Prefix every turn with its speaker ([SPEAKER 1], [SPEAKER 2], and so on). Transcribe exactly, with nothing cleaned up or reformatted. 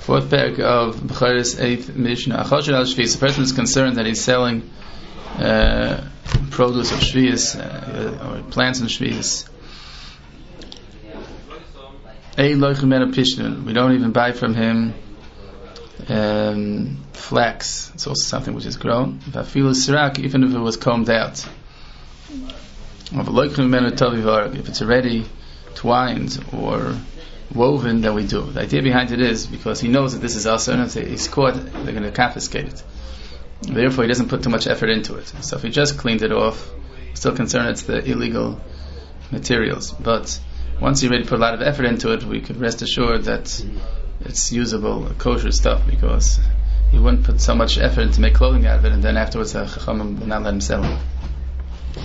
[SPEAKER 1] Fourth parak of Bechoros, eighth Mishnah. Achosher al Shvius. A person is concerned that he's selling uh, produce of Shvius uh, or plants in Shvius. Ei loichem mena pishnun. We don't even buy from him um, flax. It's also something which is grown. Vafilu sirak, even if it was combed out. If it's already twined or woven, then we do. The idea behind it is because he knows that this is also, and if he's caught, they're going to confiscate it. Therefore, he doesn't put too much effort into it. So if he just cleaned it off, he's still concerned it's the illegal materials. But once he already put a lot of effort into it, we could rest assured that it's usable, kosher stuff, because he wouldn't put so much effort to make clothing out of it, and then afterwards, the Chachamim would not let him sell it.